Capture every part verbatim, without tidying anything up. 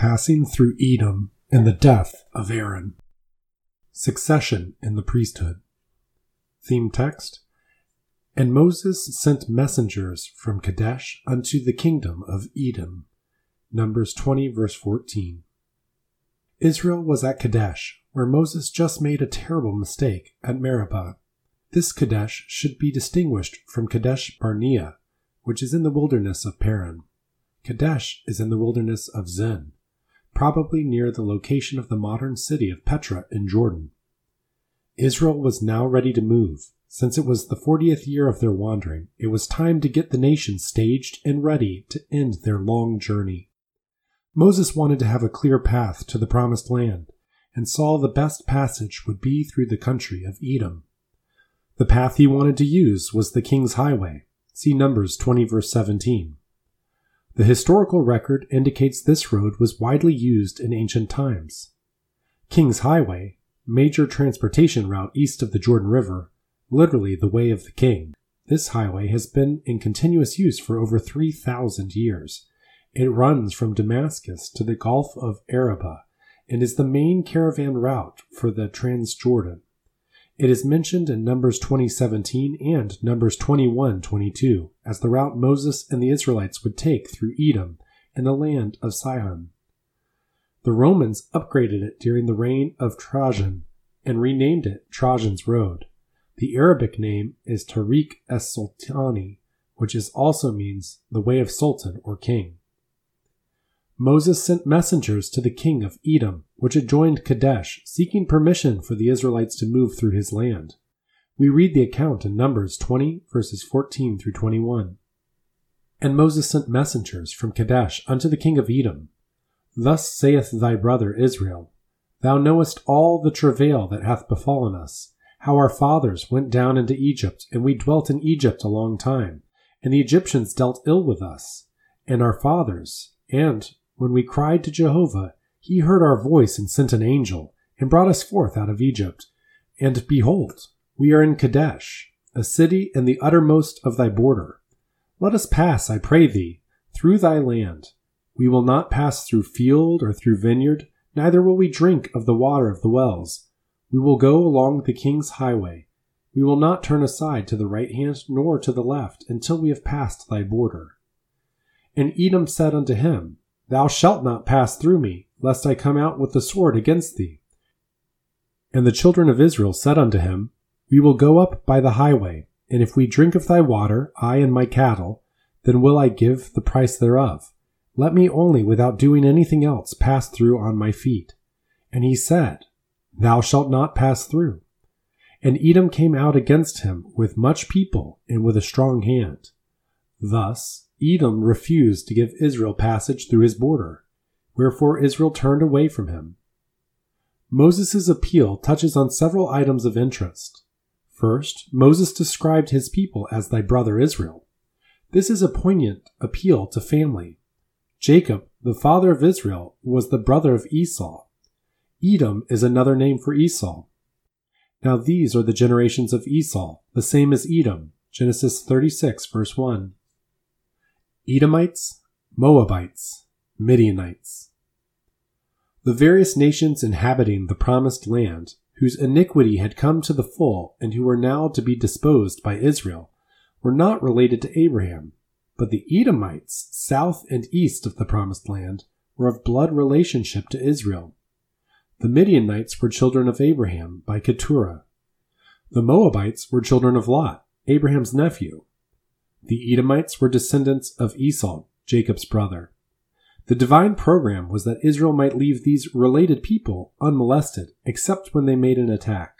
passing through Edom and the death of Aaron. Succession in the priesthood. Theme text: And Moses sent messengers from Kadesh unto the kingdom of Edom. Numbers twenty, verse fourteen. Israel was at Kadesh, where Moses just made a terrible mistake at Meribah. This Kadesh should be distinguished from Kadesh Barnea, which is in the wilderness of Paran. Kadesh is in the wilderness of Zin, probably near the location of the modern city of Petra in Jordan. Israel was now ready to move. Since it was the fortieth year of their wandering, it was time to get the nation staged and ready to end their long journey. Moses wanted to have a clear path to the promised land, and saw the best passage would be through the country of Edom. The path he wanted to use was the King's Highway. See Numbers twenty, verse seventeen. The historical record indicates this road was widely used in ancient times. King's Highway, major transportation route east of the Jordan River, literally the way of the king. This highway has been in continuous use for over three thousand years. It runs from Damascus to the Gulf of Arabah and is the main caravan route for the Transjordan. It is mentioned in Numbers twenty seventeen and Numbers twenty-one twenty-two as the route Moses and the Israelites would take through Edom and the land of Sihon. The Romans upgraded it during the reign of Trajan and renamed it Trajan's Road. The Arabic name is Tariq es-Sultani, which is also means the way of sultan or king. Moses sent messengers to the king of Edom, which adjoined Kadesh, seeking permission for the Israelites to move through his land. We read the account in Numbers twenty, verses fourteen through twenty-one. And Moses sent messengers from Kadesh unto the king of Edom. Thus saith thy brother Israel, Thou knowest all the travail that hath befallen us, how our fathers went down into Egypt, and we dwelt in Egypt a long time, and the Egyptians dealt ill with us, and our fathers, and when we cried to Jehovah, he heard our voice and sent an angel, and brought us forth out of Egypt. And behold, we are in Kadesh, a city in the uttermost of thy border. Let us pass, I pray thee, through thy land. We will not pass through field or through vineyard, neither will we drink of the water of the wells. We will go along the king's highway. We will not turn aside to the right hand nor to the left until we have passed thy border. And Edom said unto him, Thou shalt not pass through me, lest I come out with the sword against thee. And the children of Israel said unto him, We will go up by the highway, and if we drink of thy water, I and my cattle, then will I give the price thereof. Let me only, without doing anything else, pass through on my feet. And he said, Thou shalt not pass through. And Edom came out against him with much people and with a strong hand. Thus Edom refused to give Israel passage through his border, wherefore Israel turned away from him. Moses' appeal touches on several items of interest. First, Moses described his people as thy brother Israel. This is a poignant appeal to family. Jacob, the father of Israel, was the brother of Esau. Edom is another name for Esau. Now these are the generations of Esau, the same as Edom. Genesis thirty-six, verse one. Edomites, Moabites, Midianites. The various nations inhabiting the promised land, whose iniquity had come to the full and who were now to be disposed by Israel, were not related to Abraham, but the Edomites, south and east of the promised land, were of blood relationship to Israel. The Midianites were children of Abraham by Keturah. The Moabites were children of Lot, Abraham's nephew. The Edomites were descendants of Esau, Jacob's brother. The divine program was that Israel might leave these related people unmolested, except when they made an attack.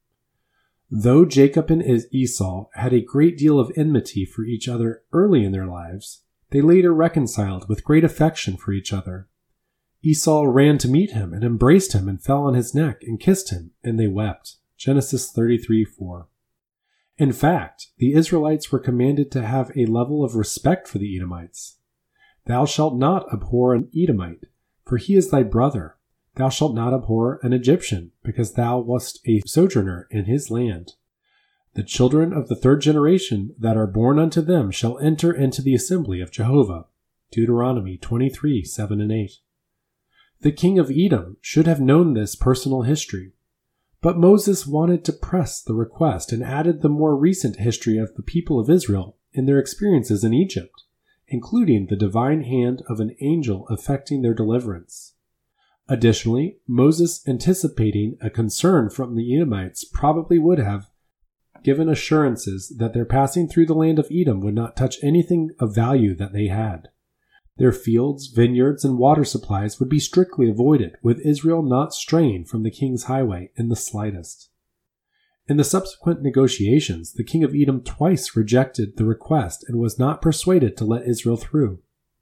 Though Jacob and Esau had a great deal of enmity for each other early in their lives, they later reconciled with great affection for each other. Esau ran to meet him and embraced him and fell on his neck and kissed him, and they wept. Genesis thirty-three four. In fact, the Israelites were commanded to have a level of respect for the Edomites. Thou shalt not abhor an Edomite, for he is thy brother. Thou shalt not abhor an Egyptian, because thou wast a sojourner in his land. The children of the third generation that are born unto them shall enter into the assembly of Jehovah. Deuteronomy twenty-three, seven and eight. The king of Edom should have known this personal history, but Moses wanted to press the request and added the more recent history of the people of Israel in their experiences in Egypt, including the divine hand of an angel affecting their deliverance. Additionally, Moses, anticipating a concern from the Edomites, probably would have given assurances that their passing through the land of Edom would not touch anything of value that they had. Their fields, vineyards, and water supplies would be strictly avoided, with Israel not straying from the king's highway in the slightest. In the subsequent negotiations, the king of Edom twice rejected the request and was not persuaded to let Israel through.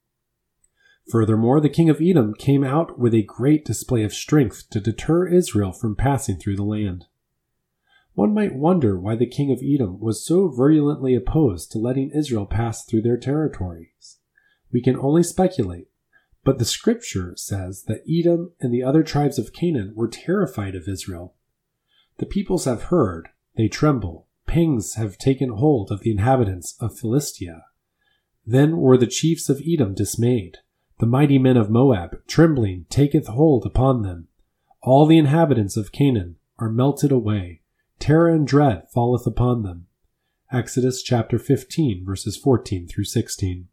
Furthermore, the king of Edom came out with a great display of strength to deter Israel from passing through the land. One might wonder why the king of Edom was so virulently opposed to letting Israel pass through their territories. We can only speculate, but the scripture says that Edom and the other tribes of Canaan were terrified of Israel. The peoples have heard, they tremble, pangs have taken hold of the inhabitants of Philistia. Then were the chiefs of Edom dismayed. The mighty men of Moab, trembling, taketh hold upon them. All the inhabitants of Canaan are melted away. Terror and dread falleth upon them. Exodus chapter fifteen, verses fourteen through sixteen.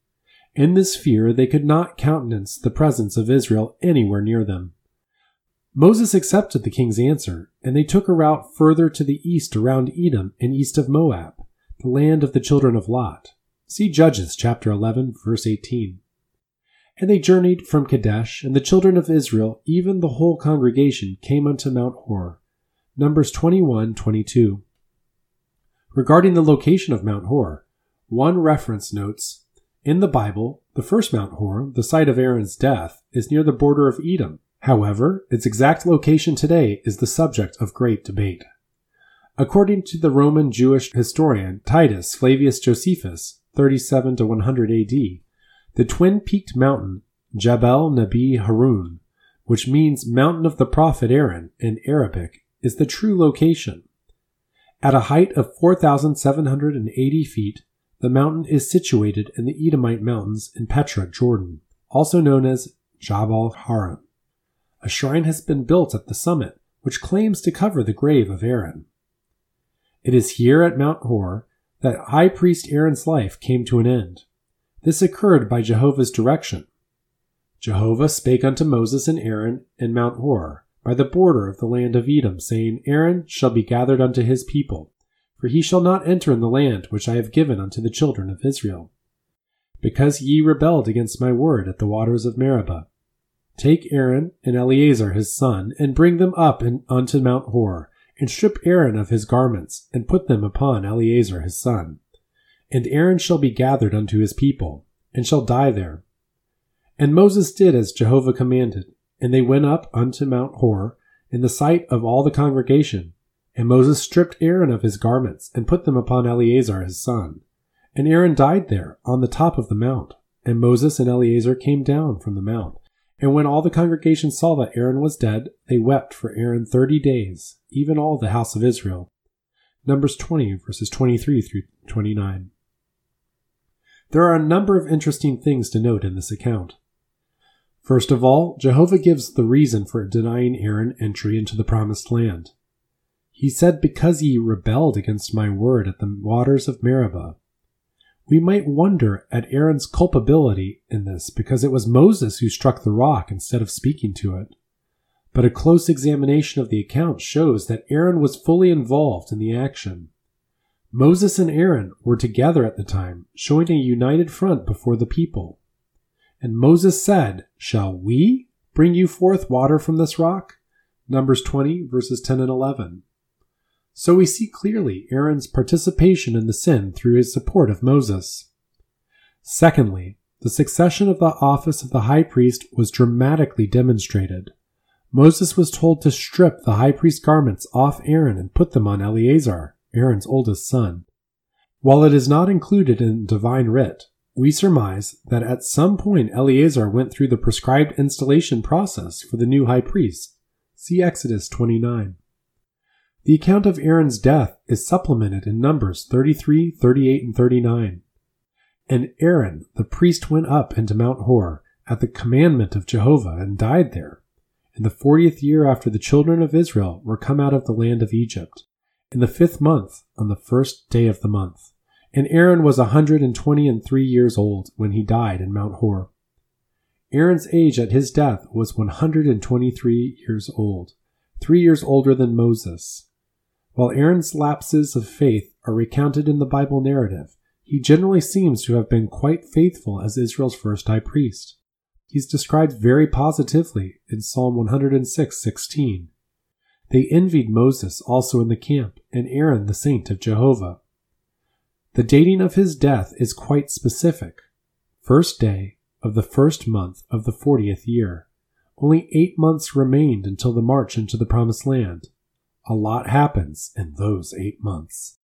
In this fear they could not countenance the presence of Israel anywhere near them. Moses accepted the king's answer, and they took a route further to the east around Edom and east of Moab, the land of the children of Lot. See Judges chapter eleven, verse eighteen. And they journeyed from Kadesh, and the children of Israel, even the whole congregation, came unto Mount Hor. Numbers twenty-one twenty-two. Regarding the location of Mount Hor, one reference notes, in the Bible, the first Mount Hor, the site of Aaron's death, is near the border of Edom. However, its exact location today is the subject of great debate. According to the Roman Jewish historian Titus Flavius Josephus, thirty-seven to one hundred A D, the twin-peaked mountain Jabal Nabi Harun, which means mountain of the prophet Aaron in Arabic, is the true location. At a height of four thousand seven hundred eighty feet, the mountain is situated in the Edomite Mountains in Petra, Jordan, also known as Jabal Harun. A shrine has been built at the summit, which claims to cover the grave of Aaron. It is here at Mount Hor that high priest Aaron's life came to an end. This occurred by Jehovah's direction. Jehovah spake unto Moses and Aaron in Mount Hor, by the border of the land of Edom, saying, Aaron shall be gathered unto his people, for he shall not enter in the land which I have given unto the children of Israel. Because ye rebelled against my word at the waters of Meribah. Take Aaron and Eleazar his son, and bring them up in, unto Mount Hor, and strip Aaron of his garments, and put them upon Eleazar his son. And Aaron shall be gathered unto his people, and shall die there. And Moses did as Jehovah commanded, and they went up unto Mount Hor, in the sight of all the congregation. And Moses stripped Aaron of his garments, and put them upon Eleazar his son. And Aaron died there, on the top of the mount. And Moses and Eleazar came down from the mount. And when all the congregation saw that Aaron was dead, they wept for Aaron thirty days, even all the house of Israel. Numbers twenty, verses twenty-three through twenty-nine. There are a number of interesting things to note in this account. First of all, Jehovah gives the reason for denying Aaron entry into the promised land. He said, because ye rebelled against my word at the waters of Meribah. We might wonder at Aaron's culpability in this, because it was Moses who struck the rock instead of speaking to it. But a close examination of the account shows that Aaron was fully involved in the action. Moses and Aaron were together at the time, showing a united front before the people. And Moses said, Shall we bring you forth water from this rock? Numbers twenty, verses ten and eleven. So we see clearly Aaron's participation in the sin through his support of Moses. Secondly, the succession of the office of the high priest was dramatically demonstrated. Moses was told to strip the high priest's garments off Aaron and put them on Eleazar, Aaron's oldest son. While it is not included in divine writ, we surmise that at some point Eleazar went through the prescribed installation process for the new high priest. See Exodus twenty-nine. The account of Aaron's death is supplemented in Numbers thirty-three, thirty-eight, and thirty-nine. And Aaron, the priest, went up into Mount Hor, at the commandment of Jehovah and died there, in the fortieth year after the children of Israel were come out of the land of Egypt, in the fifth month, on the first day of the month. And Aaron was a hundred and twenty and three years old when he died in Mount Hor. Aaron's age at his death was one hundred and twenty-three years old, three years older than Moses. While Aaron's lapses of faith are recounted in the Bible narrative, he generally seems to have been quite faithful as Israel's first high priest. He's described very positively in Psalm one hundred six sixteen. They envied Moses also in the camp, and Aaron the saint of Jehovah. The dating of his death is quite specific. First day of the first month of the fortieth year. Only eight months remained until the march into the Promised Land. A lot happens in those eight months.